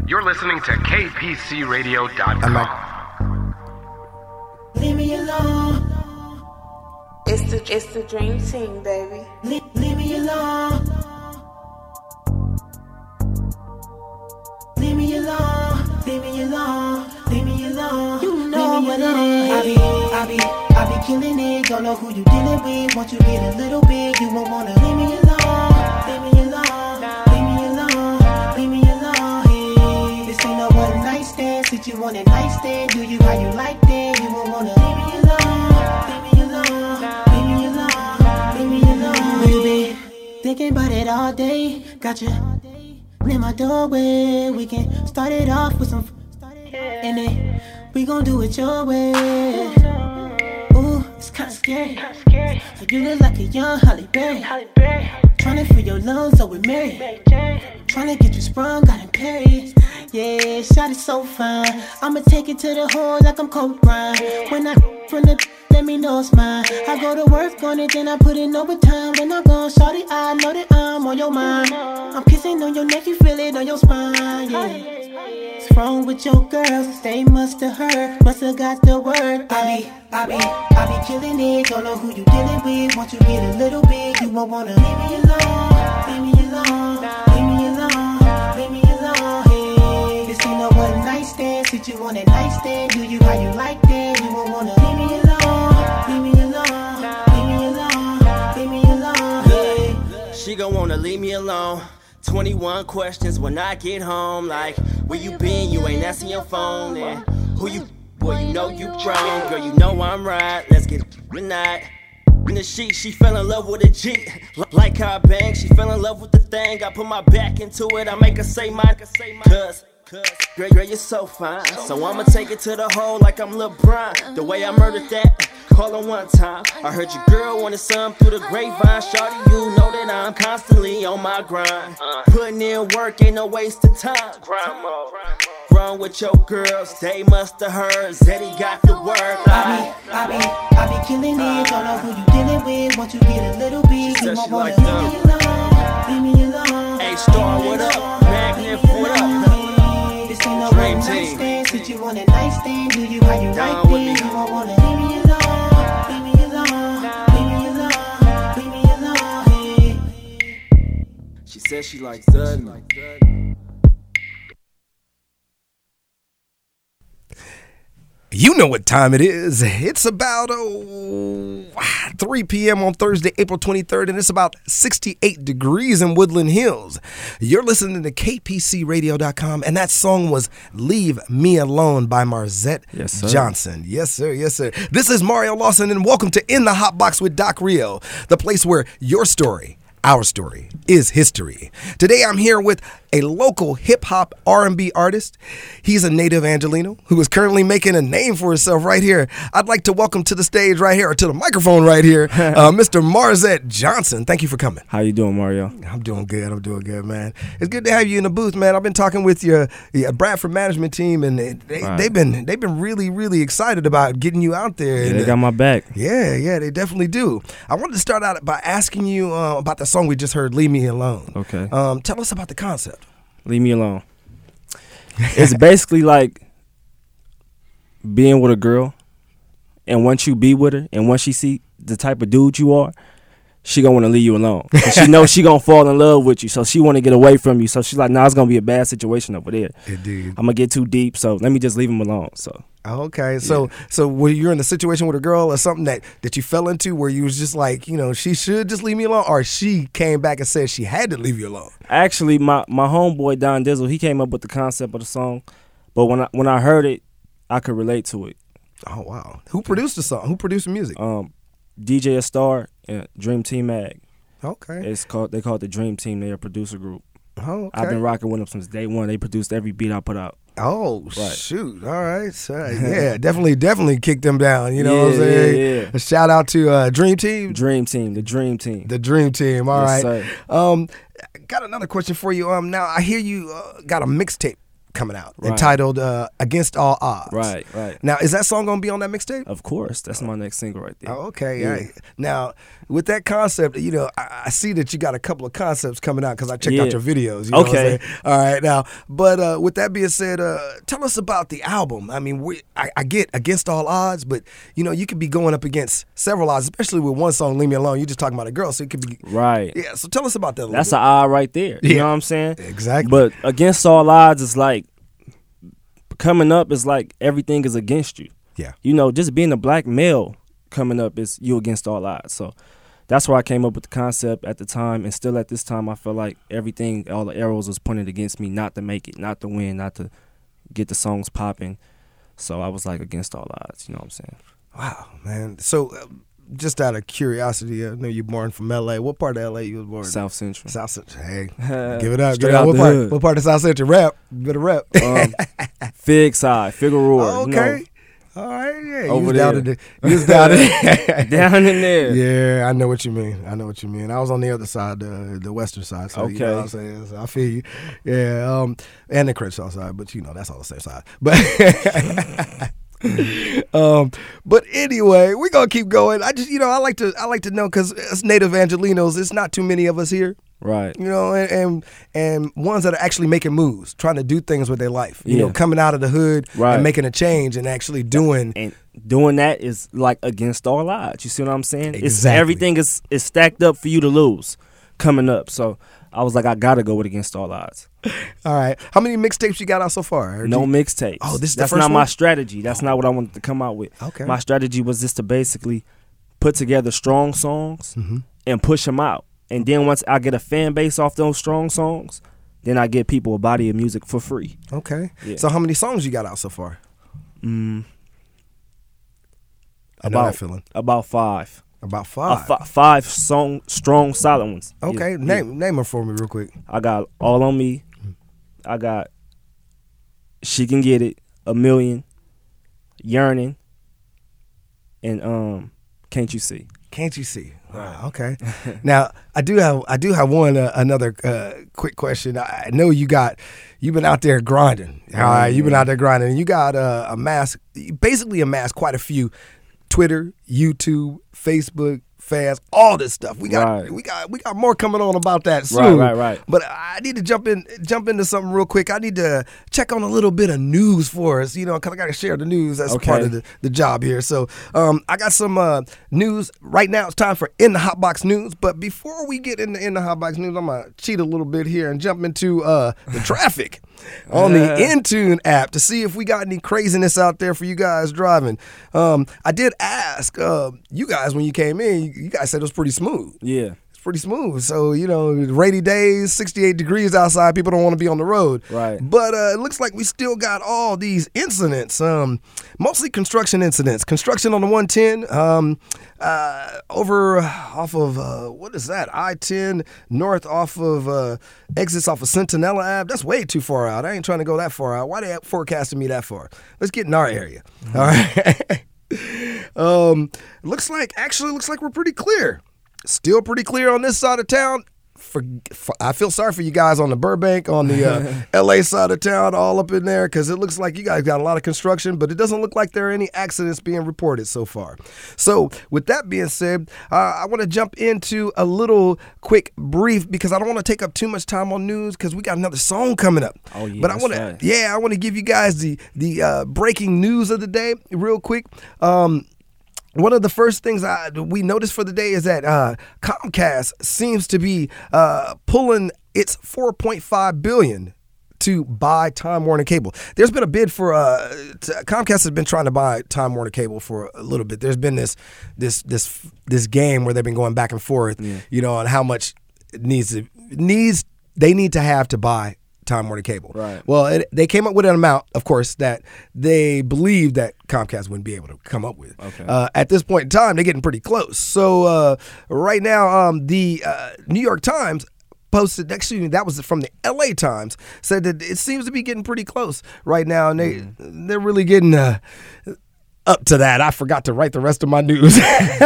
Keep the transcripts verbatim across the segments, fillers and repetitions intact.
You're listening to K P C radio dot com. Leave me alone. It's the it's the dream team, baby. Leave, leave me alone. Leave me alone. Leave me alone. Leave me alone. You know what it is. I be, I be, I be killing it. Don't know who you dealing with. Once you get a little bit, you won't wanna leave me alone. Leave me alone. Leave me alone. Leave me alone. Hey, this ain't no one night stand. Since you want a night stand, do you how you like that? You won't wanna leave me alone. Leave me alone. Leave me alone. Leave me alone. You be thinking about it all day. Gotcha. In my doorway, we can start it off with some, and then we gon' do it your way. Ooh, it's kinda scary. You look like a young Halle Berry. Tryna fill your lungs up with Mary. Tryna get you sprung, got impaired. Yeah, shot it so fine. I'ma take it to the hole like I'm Kobe Bryant. When I from the let me know it's mine. I go to work on it, then I put in overtime. Then I'm gone, shawty, I know that I'm on your mind. I'm kissing on your neck, you feel it on your spine, yeah. What's wrong with your girls? They must've heard, must've got the word. I be, I be, I be killing it. Don't know who you dealing with. Once you get a little bit, you won't wanna leave me alone. Leave me alone, leave me alone, leave me alone. Hey, this ain't no one night stand. Since you want a night stand, do you how you like that? You won't wanna leave me alone. Leave me alone, leave me alone, leave me alone. Yeah. She gon' wanna leave me alone. twenty-one questions when I get home, like, where you been? You ain't answering your phone. And who you, boy, you know you grown. Girl, you know I'm right. Let's get tonight. In the sheet, she fell in love with a G. Like how I bang, she fell in love with the thing. I put my back into it, I make her say my, cause. Girl, girl, you're so fine. So I'ma take it to the hole like I'm LeBron. The way I murdered that, call her one time. I heard your girl wanted some through the grapevine. Shawty, you know that I'm constantly on my grind. Putting in work, ain't no waste of time. Wrong with your girls, they must've heard. Zeddy got the word. I be, I be, I be killing it. Don't know who you dealing with. Once you get a little bit, you won't wanna leave me alone. Leave me alone. Hey, Star, what up? Magnet, what up? This ain't no one night stand. Since you want a night stand, do you how you like it? You won't wanna leave me alone. Leave me alone. Leave me alone. Leave me alone. Hey. She said she likes Dudley. You know what time it is. It's about oh, three p.m. on Thursday, April twenty-third, and it's about sixty-eight degrees in Woodland Hills. You're listening to K P C radio dot com, and that song was Leave Me Alone by Marzette yes, sir. Johnson. Yes, sir. Yes, sir. This is Mario Lawson, and welcome to In the Hot Box with Doc Rio, the place where your story, our story, is history. Today I'm here with a local hip-hop R and B artist. He's a native Angelino who is currently making a name for himself right here. I'd like to welcome to the stage right here, or to the microphone right here, uh, Mister Marzette Johnson. Thank you for coming. How you doing, Mario? I'm doing good. I'm doing good, man. It's good to have you in the booth, man. I've been talking with your, your Bradford management team, and they, they, right. they've been they've been really, really excited about getting you out there. Yeah, and, they got my back. Yeah, yeah, they definitely do. I wanted to start out by asking you uh, about the song we just heard, Leave Me Alone. Okay. Um, tell us about the concept. Leave me alone. It's basically like being with a girl, and once you be with her, and once she see the type of dude you are, she gonna want to leave you alone. She knows she gonna fall in love with you, so she want to get away from you. So she's like, nah, it's gonna be a bad situation over there. Indeed. I'm gonna get too deep, so let me just leave him alone. So. Okay, so yeah. so were you in a situation with a girl or something that, that you fell into where you was just like, you know, she should just leave me alone, or she came back and said she had to leave you alone? Actually, my, my homeboy Don Dizzle, he came up with the concept of the song, but when I when I heard it, I could relate to it. Oh wow! Who produced the song? Who produced the music? Um, D J Star and Dream Team Mag. Okay, it's called they call it the Dream Team. They're a producer group. Oh, okay. I've been rocking with them since day one. They produced every beat I put out. Oh, right. Shoot. All right. So, yeah, definitely, definitely kick them down. You know yeah, what I'm saying? Yeah, yeah. A shout out to uh, Dream Team. Dream Team, the Dream Team. The Dream Team. All yes, right. Sir. Um, got another question for you. Um, now, I hear you uh, got a mixtape coming out Right. entitled uh, "Against All Odds." Right, right. Now, is that song gonna be on that mixtape? Of course, that's my next single right there. Oh, okay. Yeah. Yeah. Now, with that concept, you know, I, I see that you got a couple of concepts coming out because I checked Yeah. out your videos. You know Okay. What I'm saying? All right. Now, but uh, with that being said, uh, tell us about the album. I mean, we, I, I get Against All Odds, but you know, you could be going up against several odds, especially with one song, "Leave Me Alone." You're just talking about a girl, so it could be Right. Yeah. So tell us about that. A little That's bit. an odd right there. You Yeah. know what I'm saying? Exactly. But against all odds, it's like coming up is like everything is against you. Yeah. You know, just being a black male coming up is you against all odds. So that's where I came up with the concept at the time. And still at this time, I feel like everything, all the arrows was pointed against me not to make it, not to win, not to get the songs popping. So I was like against all odds. You know what I'm saying? Wow, man. So, uh, just out of curiosity, I know you're born from L A. What part of L A you was born in? South Central. South Central. Hey, give it up. Straight Give it up. out What the part? hood. What part of South Central? Rap. You better rap. Um, Fig side, Figueroa. Okay. You All right. Yeah. Over you was there. down in the, you was down there. know, down in there. Yeah, I know what you mean. I know what you mean. I was on the other side, the the western side. So you know Okay. what I'm saying. So I feel you. Yeah. Um, and the Crenshaw side, but you know that's all the same side. But. um, but anyway, we're gonna keep going. I just, you know, I like to, I like to know because as native Angelinos, it's not too many of us here, Right. you know, and, and and ones that are actually making moves, trying to do things with their life, you know, Yeah. coming out of the hood Right. and making a change and actually doing. And doing that is like against all odds. You see what I'm saying? It's Exactly. everything is is stacked up for you to lose coming up. So I was like, I gotta go with against all odds. All right, how many mixtapes you got out so far? Or No do you- mixtapes. Oh, this is the That's first not one? my strategy. That's not what I wanted to come out with. Okay. My strategy was just to basically put together strong songs Mm-hmm. and push them out. And then once I get a fan base off those strong songs, then I get people a body of music for free. Okay. Yeah. So how many songs you got out so far? Mm, I know about that feeling. about five. About Uh, five. fi- five song strong solid ones. Okay, Yeah, name yeah. name them for me real quick. I got All on Me. I got She Can Get It, A Million, Yearning, and um Can't You See. Can't you see? Wow, okay. Now I do have I do have one uh, another uh, quick question. I know you got you've been out there grinding. All right, you've been out there grinding. And you got uh, amassed basically amassed quite a few Twitter, YouTube, Facebook fans, all this stuff. We got Right. we got we got more coming on about that soon. Right, right, right. But I need to jump in jump into something real quick. I need to check on a little bit of news for us, you know, because I got to share the news. That's Okay. part of the, the job here. So um, I got some uh, news right now. It's time for In the Hot Box News. But before we get into In the Hot Box News, I'm going to cheat a little bit here and jump into uh, the traffic on the Intune app to see if we got any craziness out there for you guys driving. Um, I did ask uh, you guys when you came in, you, you guys said it was pretty smooth. Yeah. It's pretty smooth. So, you know, rainy days, sixty-eight degrees outside, people don't want to be on the road. Right. But uh, it looks like we still got all these incidents, um, mostly construction incidents. Construction on the one ten, um, uh, over off of, uh, what is that, I ten north off of uh, exits off of Centinela Ave. That's way too far out. I ain't trying to go that far out. Why they forecasting me that far? Let's get in our area. Mm-hmm. All right. um, looks like, actually looks like we're pretty clear. Still pretty clear on this side of town. For, for I feel sorry for you guys on the Burbank, on the uh, L A side of town, all up in there, because it looks like you guys got a lot of construction, but it doesn't look like there are any accidents being reported so far. So with that being said, uh, I want to jump into a little quick brief because I don't want to take up too much time on news because we got another song coming up. Oh, yeah, but I that's want to, right. yeah, I want to give you guys the the uh, breaking news of the day real quick. Um, One of the first things I, we noticed for the day is that uh, Comcast seems to be uh, pulling its four point five billion dollars to buy Time Warner Cable. There's been a bid for uh, t- Comcast has been trying to buy Time Warner Cable for a little bit. There's been this this this this game where they've been going back and forth, Yeah. you know, on how much it needs to needs they need to have to buy Time Warner Cable. Right. Well, it, they came up with an amount, of course, that they believed that Comcast wouldn't be able to come up with. Okay. Uh, at this point in time, they're getting pretty close. So uh, right now, um, the uh, New York Times posted, excuse me, that was from the L A Times, said that it seems to be getting pretty close right now, and they Mm. they're really getting uh, up to that. I forgot to write the rest of my news.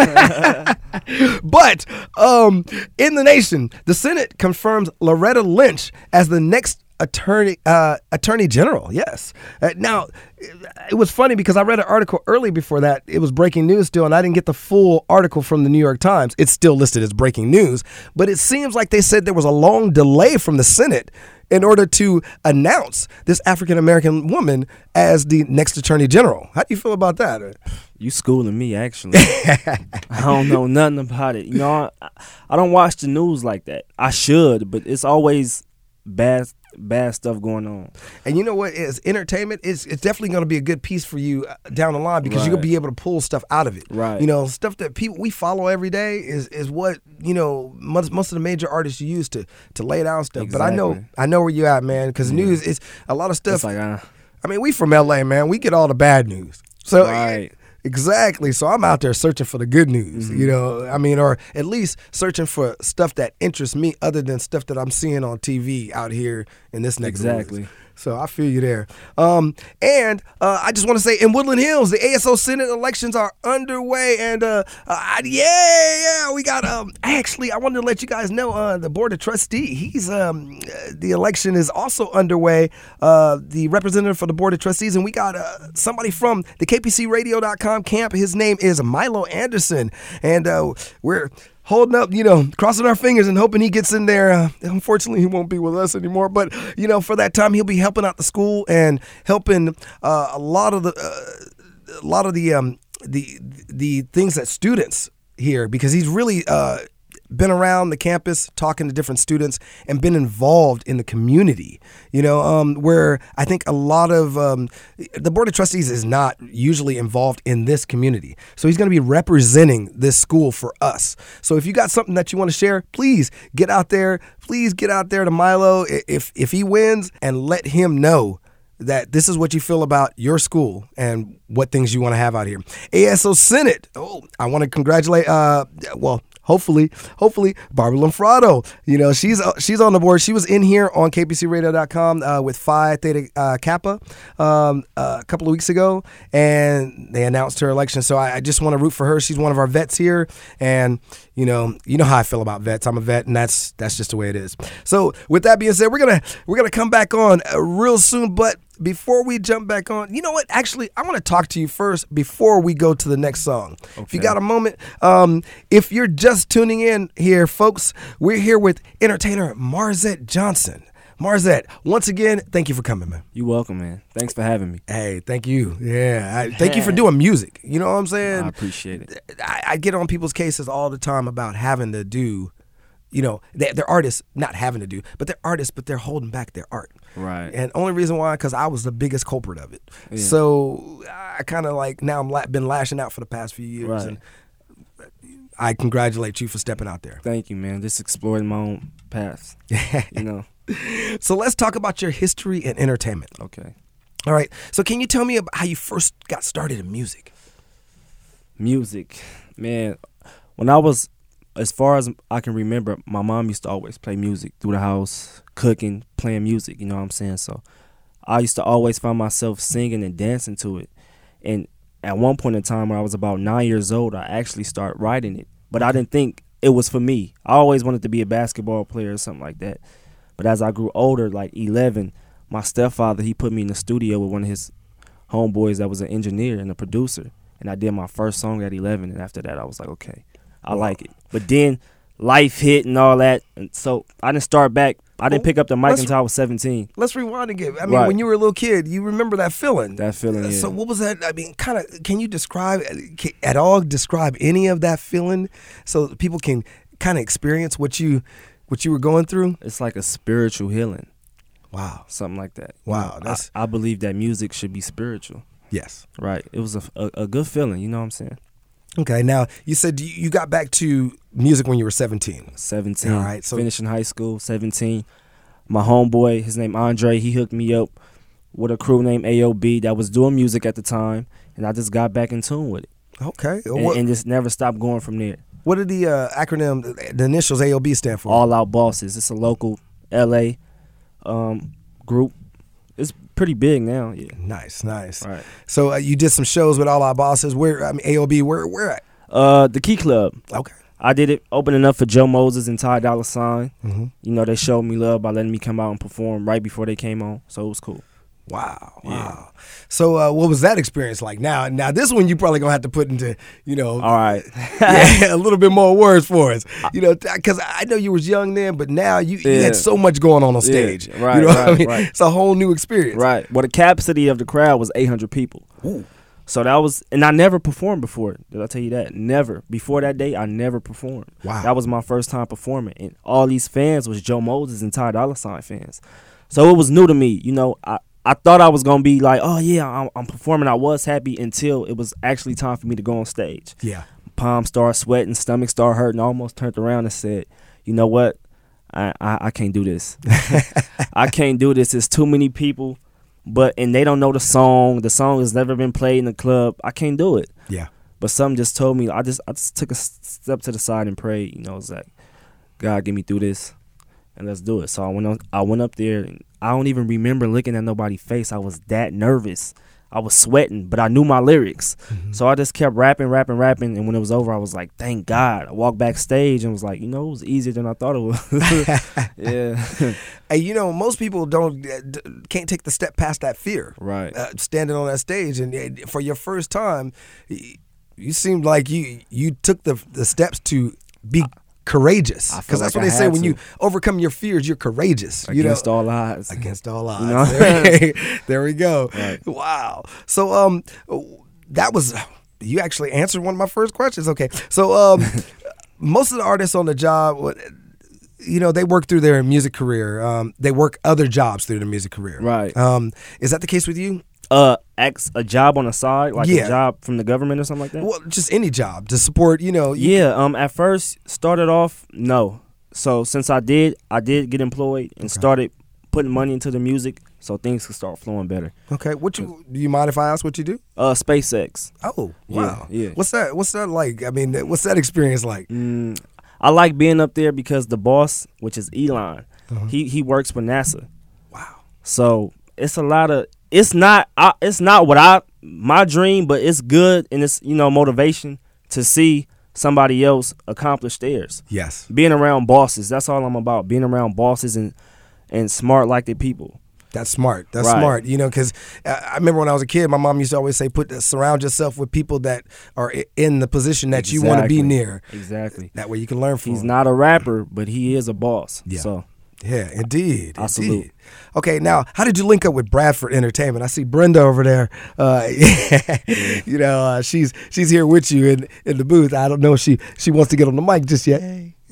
But um, in the nation, the Senate confirms Loretta Lynch as the next attorney uh, attorney general. Yes. Uh, now, it was funny because I read an article early before that. It was breaking news still, and I didn't get the full article from the New York Times. It's still listed as breaking news, but it seems like they said there was a long delay from the Senate in order to announce this African-American woman as the next attorney general. How do you feel about that? You schooling me, actually. I don't know nothing about it. You know, I, I don't watch the news like that. I should, but it's always bad bad stuff going on. And you know what is entertainment? It's, it's definitely going to be a good piece for you down the line because Right. you're going to be able to pull stuff out of it. Right. You know, stuff that people we follow every day is is what, you know, most, most of the major artists use to to lay down stuff. But I know Exactly. I know where you're at, man, because Yeah. news is a lot of stuff. It's like, uh, I mean, we from L A, man. We get all the bad news. So Right. exactly. So I'm out there searching for the good news, Mm-hmm. you know. I mean, or at least searching for stuff that interests me other than stuff that I'm seeing on T V out here in this neck of the woods. Exactly. So I feel you there. Um, and uh, I just want to say, in Woodland Hills, the A S O Senate elections are underway, and uh, uh, yeah, yeah, we got. Um, actually, I wanted to let you guys know uh, the Board of Trustee. He's um, uh, the election is also underway. Uh, the representative for the Board of Trustees, and we got uh, somebody from the K P C radio dot com camp. His name is Milo Anderson, and uh, we're holding up, you know, crossing our fingers and hoping he gets in there. Uh, unfortunately, he won't be with us anymore. But, you know, for that time, he'll be helping out the school and helping uh, a lot of the uh, a lot of the um, the the things that students here, because he's really uh, been around the campus talking to different students and been involved in the community, you know, um, where I think a lot of um, the Board of Trustees is not usually involved in this community. So he's going to be representing this school for us. So if you got something that you want to share, please get out there. Please get out there to Milo if if he wins, and let him know that this is what you feel about your school and what things you want to have out here. A S O Senate. Oh, I want to congratulate, uh, well, hopefully, hopefully, Barbara Lanfrado. You know, she's uh, she's on the board. She was in here on K P C radio dot com uh, with Phi Theta uh, Kappa um, uh, a couple of weeks ago, and they announced her election. So I, I just want to root for her. She's one of our vets here, and you know, you know how I feel about vets. I'm a vet, and that's that's just the way it is. So with that being said, we're gonna we're gonna come back on uh, real soon, but before we jump back on, you know what? Actually, I want to talk to you first before we go to the next song. Okay. If you got a moment, um, if you're just tuning in here, folks, we're here with entertainer Marzette Johnson. Marzette, once again, thank you for coming, man. You're welcome, man. Thanks for having me. Hey, thank you. Yeah, I, thank you for doing music. You know what I'm saying? I appreciate it. I, I get on people's cases all the time about having to do, you know, they, they're artists, not having to do, but they're artists, but they're holding back their art. Right. And only reason why, because I was the biggest culprit of it. Yeah. So I kind of like, now I'm la- been lashing out for the past few years. Right. And I congratulate you for stepping out there. Thank you, man. Just exploring my own paths. You know. So let's talk about your history and entertainment. Okay. All right. So can you tell me about how you first got started in music? Music. Man, when I was, as far as I can remember, my mom used to always play music through the house, cooking, playing music, you know what I'm saying? So I used to always find myself singing and dancing to it. And at one point in time when I was about nine years old, I actually started writing it. But I didn't think it was for me. I always wanted to be a basketball player or something like that. But as I grew older, like eleven, my stepfather, he put me in the studio with one of his homeboys that was an engineer and a producer. And I did my first song at eleven. And after that, I was like, okay, I like it. But then life hit and all that. And so I didn't start back. I didn't pick up the mic Let's- until I was seventeen. Let's rewind again. I mean, Right. when you were a little kid, you remember that feeling. That feeling, yeah. So what was that? I mean, kind of, can you describe, can, at all describe any of that feeling so that people can kind of experience what you what you were going through? It's like a spiritual healing, Wow. something like that. You Wow, know, that's- I, I believe that music should be spiritual. Yes. Right. It was a, a, a good feeling, you know what I'm saying? Okay. Now, you said you you got back to music when you were seventeen. seventeen. All right, so- finishing high school, seventeen. My homeboy, his name Andre, he hooked me up with a crew named A O B that was doing music at the time, and I just got back in tune with it. Okay. And, what, and just never stopped going from there. what did the uh, acronym, the initials A O B stand for? All Out Bosses. It's a local L A um, group. It's pretty big now, yeah. Nice, nice. Right. So uh, you did some shows with All Our Bosses. Where, I mean, A O B, where, where at? Uh, the Key Club. Okay. I did it opening up for Joe Moses and Ty Dolla Sign. Mm-hmm. You know, they showed me love by letting me come out and perform right before they came on, so it was cool. Wow, Yeah. wow. So, uh, what was that experience like? Now, now this one you probably gonna have to put into, you know, All right. yeah, a little bit more words for us. You know, because I know you was young then, but now you, you Yeah. had so much going on on Yeah, stage. right, you know what I right, mean? right. It's a whole new experience. Right. Well, the capacity of the crowd was eight hundred people. Ooh. So that was, and I never performed before. Did I tell you that? Never. Before that day, I never performed. Wow. That was my first time performing. And all these fans was Joe Moses and Ty Dolla Sign fans. So it was new to me. You know, I, I thought I was going to be like, oh, yeah, I'm, I'm performing. I was happy until it was actually time for me to go on stage. Yeah. Palms started sweating, stomach started hurting. I almost turned around and said, you know what? I, I, I can't do this. I can't do this. There's too many people, but and they don't know the song. The song has never been played in the club. I can't do it. Yeah. But something just told me. I just I just took a s- step to the side and prayed. You know, it was like, God, get me through this, and let's do it. So I went on, I went up there, and I don't even remember looking at nobody's face. I was that nervous. I was sweating, but I knew my lyrics. Mm-hmm. So I just kept rapping, rapping, rapping. And when it was over, I was like, thank God. I walked backstage and was like, you know, it was easier than I thought it was. Yeah. Hey, you know, most people don't uh, d- can't take the step past that fear. Right. Uh, standing on that stage, and uh, for your first time, y- you seemed like you you took the the steps to be courageous, I feel because that's like what I they say had when to. you overcome your fears, you're courageous. You know, Against all odds. against all odds. You know? There, there we go. Right. Wow. So um, that was you actually answered one of my first questions. Okay, so um, most of the artists on the job, what- you know, they work through their music career. Um, they work other jobs through their music career. Right. Um, is that the case with you? Uh, ex, a job on the side, like Yeah. a job from the government or something like that? Well, just any job to support. You know. you- Yeah, um, at first started off no. So since I did, I did get employed and started putting money into the music, so things could start flowing better. Okay. What you? Do you mind if I ask what you do? Uh, SpaceX. Oh, Yeah, wow. yeah. What's that? What's that like? I mean, what's that experience like? Mm, I like being up there because the boss, which is Elon, Uh-huh. he he works for NASA. Wow. So it's a lot of it's not I, it's not what I my dream, but it's good and it's you know motivation to see somebody else accomplish theirs. Yes. Being around bosses, that's all I'm about. Being around bosses and and smart like the people. That's smart. That's Right. smart. You know, because I remember when I was a kid, my mom used to always say, "Put surround yourself with people that are i- in the position that you want to be Exactly. near. Exactly. That way you can learn from." He's them." not a rapper, but he is a boss. Yeah. So Yeah, indeed. I indeed. salute. Okay, now how did you link up with Bradford Entertainment? I see Brenda over there. Uh, you know, uh, she's she's here with you in, in the booth. I don't know if she she wants to get on the mic just yet.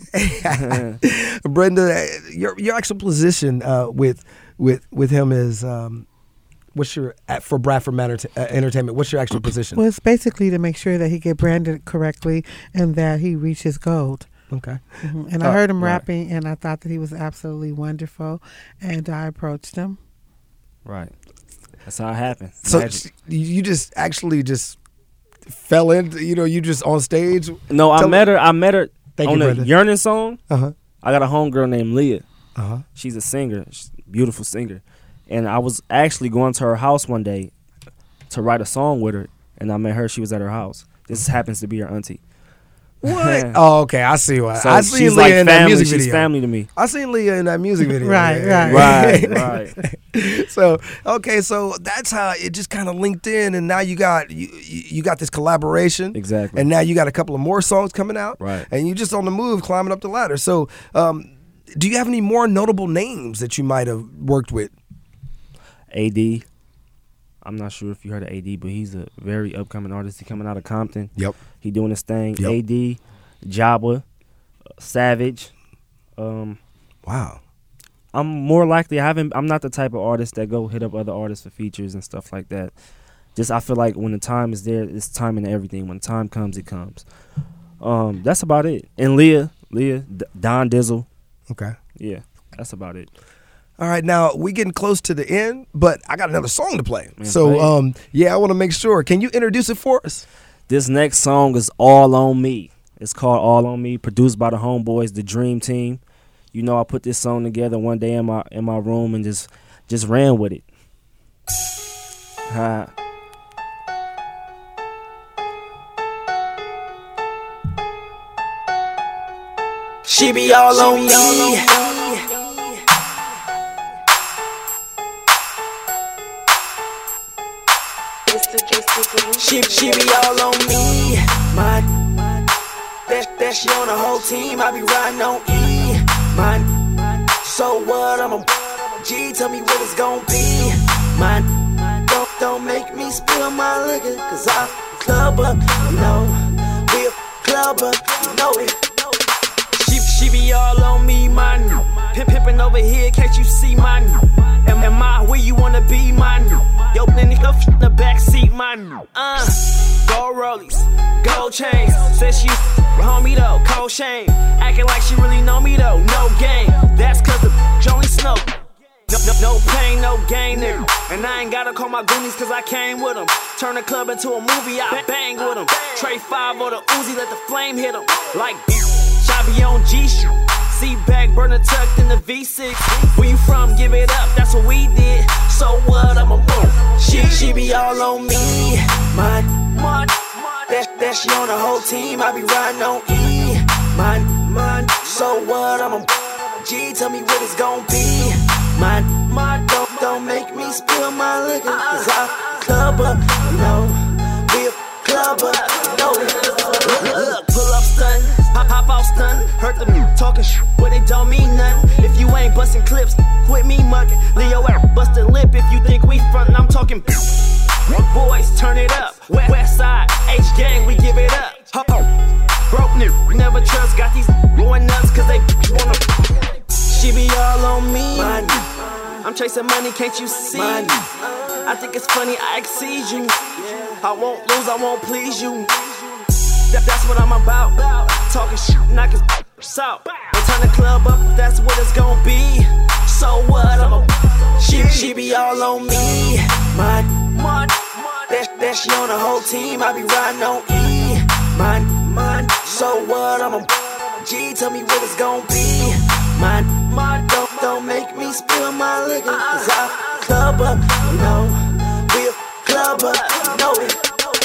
Brenda, your your actual position uh, with with with him is um, what's your at, for Bradford Manor, uh, Entertainment? What's your actual position? Well, it's basically to make sure that he get branded correctly and that he reaches gold. Okay. Mhm. And Uh, I heard him right. rapping, and I thought that he was absolutely wonderful. And I approached him. right. That's how it happened. So Magic. you just actually just fell in. You know, you just on stage. No, I Tell- met her. I met her Thank on you, the Brenda. Yearning song. Uh huh. I got a homegirl named Leah. Uh huh. She's a singer, she's a beautiful singer. And I was actually going to her house one day to write a song with her, and I met her. She was at her house. This happens to be her auntie. What? Oh, okay. I see what. So I seen she's Leah like in family. that music She's video. family to me. I seen Leah in that music video. Right, Yeah, right. yeah. Right, right. So okay, so that's how it just kind of linked in, and now you got you you you got this collaboration, Exactly. and now you got a couple of more songs coming out, Right. And you just on the move, climbing up the ladder. So, um, do you have any more notable names that you might have worked with? A D. I'm not sure if you heard of A D, but he's a very upcoming artist. He coming out of Compton. Yep. He doing his thing. Yep. A D, Jabba, uh, Savage. Um, Wow. I'm more likely. I haven't. I'm not the type of artist that go hit up other artists for features and stuff like that. Just I feel like when the time is there, it's time and everything. When the time comes, it comes. Um, that's about it. And Leah, Leah, D- Don Dizzle. Okay. Yeah, that's about it. All right, now we getting close to the end, but I got another song to play. Man, so, play it. um, yeah, I want to make sure. Can you introduce it for us? This next song is All On Me. It's called All On Me, produced by the Homeboys, the Dream Team. You know, I put this song together one day in my in my room and just just ran with it. Ha. She be all on me. She, she be all on me. My, that, that she on the whole team. I be riding on E. My, so what? I'm a G. Tell me what it's gon' be. My, don't, don't make me spill my liquor. Cause I club up, you know. We a club up, you know it. She, she be all on me, man. Pimp, pimpin' over here, can't you see, man? Am, am I where you wanna be, man? Yo, nigga, in the backseat, man. Uh, gold rollies, gold chains. Said she homie though, cold shame. Acting like she really know me though, no game. That's cause the Johnny Snow. No, no, no pain, no gain, nigga. And I ain't gotta call my goonies cause I came with them. Turn the club into a movie, I bang with them. Trey five or the Uzi, let the flame hit them. Like, I be on G-Shoot. Seat back, burner tucked in the V six. Where you from? Give it up, that's what we did. So what? I'm a move. She, she be all on me. My, my, that, that she on the whole team. I be riding on E. My, my, so what? I'm a G. Tell me what it's gon' be. My, my, don't, don't make me spill my liquor. Cause I club up, you know. We a club up, you know it. Look, pull up stun, pop, pop out stun. Heard them talking sh**, but it don't mean nothing. If you ain't busting clips, quit me mucking. Leo out, bust a lip if you think we frontin'. I'm talking boys, turn it up. West side, H-gang, we give it up. Ho-ho. Broke nigga, never trust. Got these going nuts cause they wanna. She be all on me. Money. I'm chasing money, can't you see? Money. I think it's funny, I exceed you. I won't lose, I won't please you. That, that's what I'm about. Talking shit, knocking out. And turn the club up, that's what it's gon' be. So what? I'm a she, she be all on me. My, my, that, that she on the whole team. I be riding on E. My, my, so what? I'm a G. Tell me what it's gon' be. My, my, don't, don't make me spill my liquor. Cause I club up, you know. We a club up, you know it.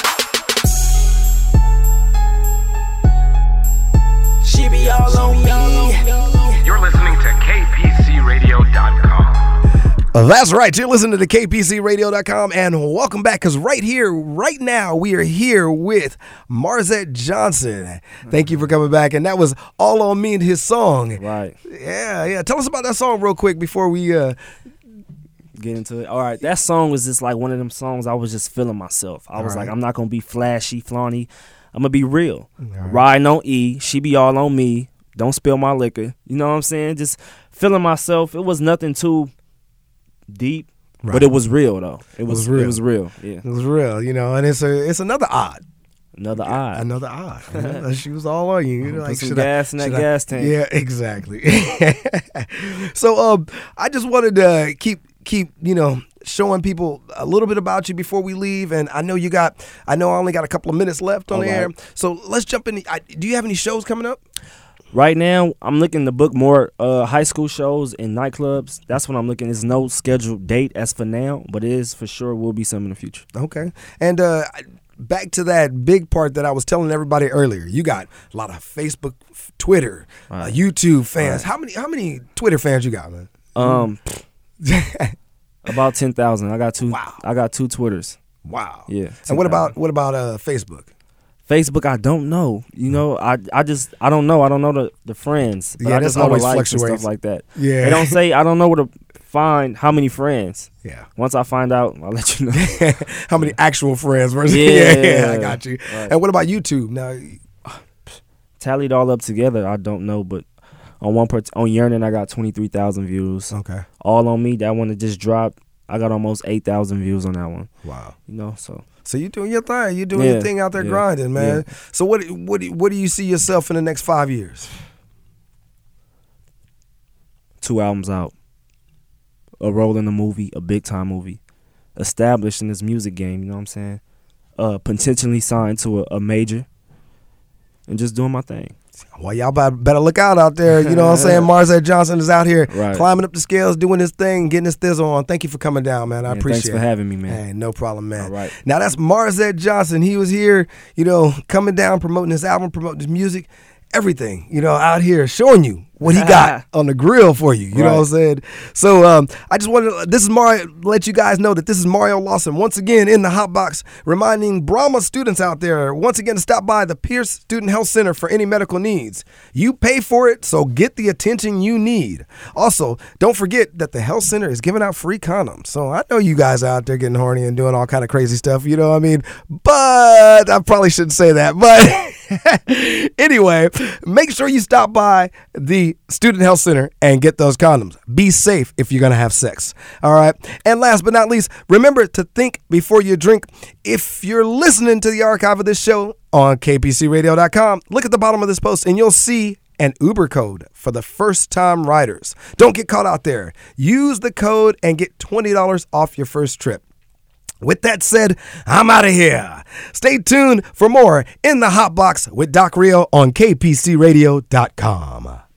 She be all on me. You're listening to K P C radio dot com. That's right. You're listening to K P C radio dot com, and welcome back, because right here, right now, we are here with Marzette Johnson. Thank you for coming back, and that was All On Me and his song. Right. Yeah, yeah. Tell us about that song real quick before we uh, get into it. All right, that song was just like one of them songs I was just feeling myself. I was right. like, I'm not going to be flashy, flaunty. I'm going to be real. Right. Riding on E, she be all on me. Don't spill my liquor. You know what I'm saying? Just feeling myself. It was nothing too deep, right. But it was real though. It was, it was real. It was real. Yeah, it was real. You know, and it's a it's another odd, another odd, another odd. You know? She was all on you. You know, like, put some gas I, in that gas I? tank. Yeah, exactly. So, um, I just wanted to keep keep you know showing people a little bit about you before we leave, and I know you got. I know I only got a couple of minutes left on all the right. air, so let's jump in. I, do you have any shows coming up? Right now, I'm looking to book more uh, high school shows and nightclubs. That's what I'm looking. There's no scheduled date as for now, but it is for sure will be some in the future. Okay. And uh, back to that big part that I was telling everybody earlier. You got a lot of Facebook, Twitter, right. uh, YouTube fans. Right. How many? How many Twitter fans you got, man? Um, about ten thousand. I got two. Wow. I got two Twitters. Wow. Yeah. And what about what about uh, Facebook? Facebook, I don't know. You know, I I just I don't know. I don't know the, the friends. But yeah, I that's just know always the likes and fluctuates. stuff like that. Yeah. They don't say. I don't know where to find how many friends. Yeah. Once I find out, I'll let you know. How many actual friends versus Yeah, yeah, yeah, I got you. Right. And what about YouTube? Now, tallied all up together, I don't know, but on one part, on Yearning, I got twenty-three thousand views. okay. All on Me, that one that just dropped, I got almost eight thousand views on that one. Wow. You know, so So you doing your thing. You doing Yeah, your thing out there yeah, grinding, man. yeah. So what what what do you see yourself in the next five years? two albums out, a role in a movie, a big time movie, established in this music game. You know what I'm saying? Uh, potentially signed to a, a major, and just doing my thing. Well, y'all better look out out there. You know what I'm saying? Marzette Johnson is out here Right. climbing up the scales, doing his thing, getting his thizzle on. Thank you for coming down, man. I Man, appreciate thanks it. for having me, man. Hey, no problem, man. All right. Now, that's Marzette Johnson. He was here, you know, coming down, promoting his album, promoting his music. everything, you know, out here showing you what he got on the grill for you. You right. know what I'm saying? So um, I just wanted to, this is Mario, let you guys know that this is Mario Lawson once again in the Hot Box, reminding Brahma students out there once again to stop by the Pierce Student Health Center for any medical needs. You pay for it, so get the attention you need. Also, don't forget that the health center is giving out free condoms. So I know you guys out there getting horny and doing all kind of crazy stuff, you know what I mean? But I probably shouldn't say that. But anyway, make sure you stop by the Student Health Center and get those condoms. Be safe if you're going to have sex. All right. And last but not least, remember to think before you drink. If you're listening to the archive of this show on K P C radio dot com, look at the bottom of this post and you'll see an Uber code for the first time riders. Don't get caught out there. Use the code and get twenty dollars off your first trip. With that said, I'm out of here. Stay tuned for more in the Hot Box with Doc Rio on K P C radio dot com.